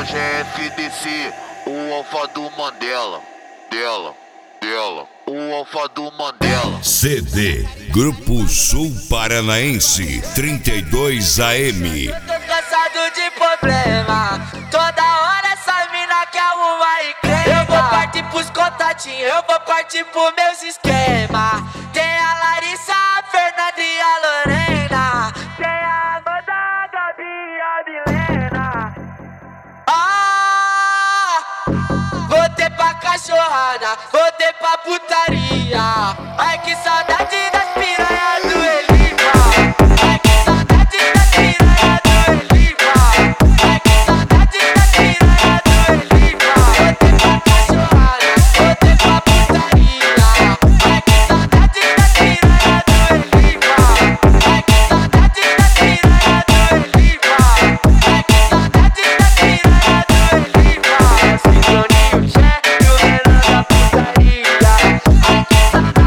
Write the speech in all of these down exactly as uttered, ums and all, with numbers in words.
o G F D C, o alfa do Mandela, dela, dela, o alfa do Mandela. C D Grupo Sul Paranaense trinta e dois A M. Eu tô cansado de problema, toda hora essa mina quer arrumar encrenca. Eu vou partir pros contatinhos, eu vou partir pros meus esquemas. Tem a Larissa, a Fernanda e a Lorena. Tem a Amanda, a Gabi e a Milena. Ah, voltei pra cachorrada, voltei pra putaria. Ai que saudade das piranhas do Elipa. Ai que saudade das piranhas do Elipa. Ai que saudade das piranhas do Elipa. Voltei pra cachorrada, voltei pra putaria. Ai que saudade das piranhas do Elipa. Ai que saudade das piranhas do Elipa. Ai que saudade das piranhas do Elipa. Sincroninho, Tché e o menor da putaria. Ai que saudade.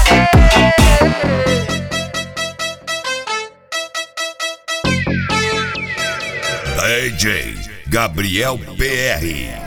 D J Gabriel P R.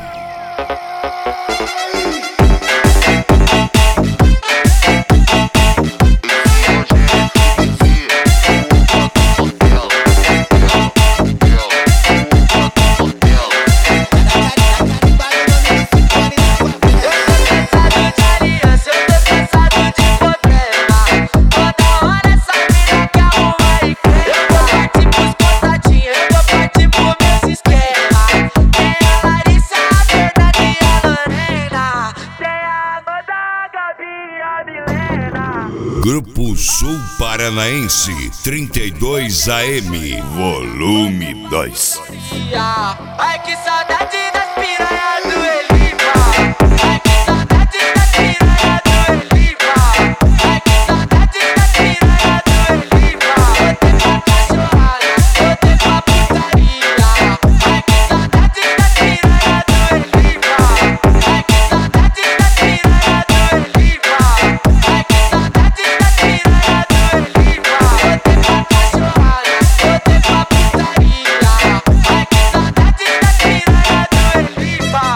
Grupo Sul Paranaense trinta e dois A M, volume dois. Ai que saudade das piranhas do Elipa. Ai que saudade das piranhas do Elipa. Ai que saudade das piranhas do Elipa. Voltei pra cachorrada, voltei pra putaria. Ai que saudade das piranhas do Elipa. Ai que saudade das piranhas do Elipa. Ai que saudade das piranhas do Elipa. Voltei pra cachorrada, voltei pra putaria. Ai que saudade das piranhas do Elipa.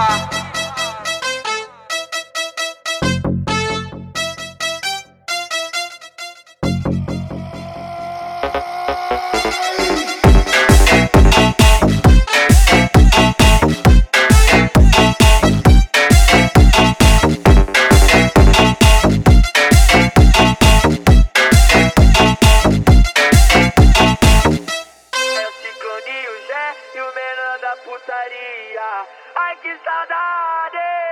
E o menor da putaria. Ai que saudade.